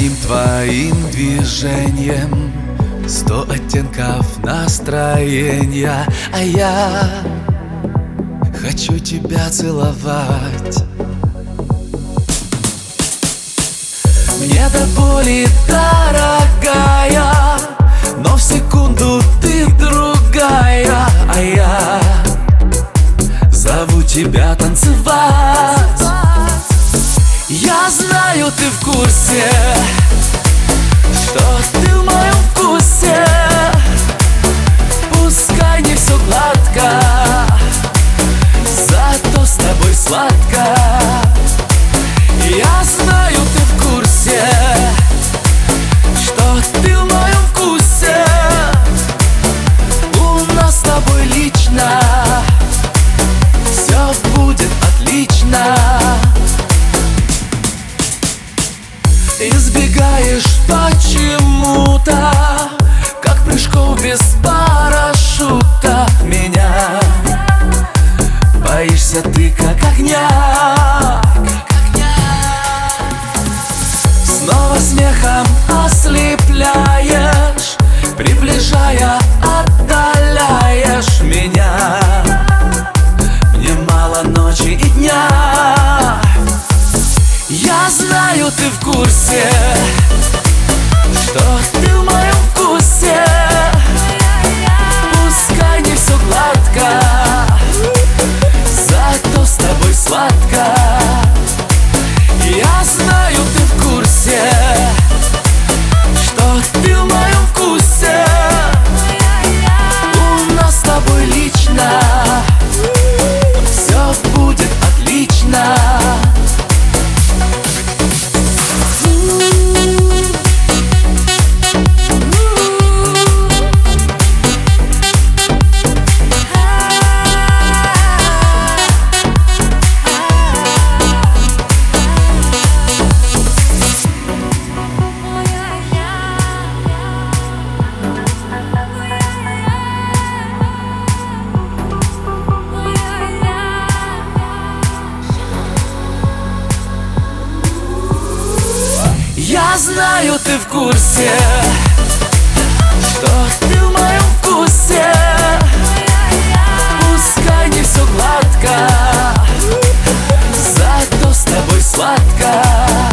Одним твоим движением 100 оттенков настроения, а я хочу тебя целовать. Мне до боли дорогая, но в секунду ты другая, а я зову тебя танцевать. Я знаю, ты в курсе, что ты в моем вкусе. Пускай не все гладко, зато с тобой сладко. Я знаю, ты в курсе, что ты в моем вкусе. У нас с тобой лично все будет отлично. Избегаешь почему-то, как прыжков без парашюта. Меня боишься ты, как огня. Снова смехом ослепляешь, приближая, отдаляешь меня. Мне мало ночи и дня. Я знаю, ты в курсе, что ты в моем вкусе. Пускай не все гладко, зато с тобой сладко. Я знаю, ты в курсе, что ты в моем вкусе. У нас с тобой лично все будет отлично. Я знаю, ты в курсе, что ты в моем вкусе. Пускай не все гладко, зато с тобой сладко.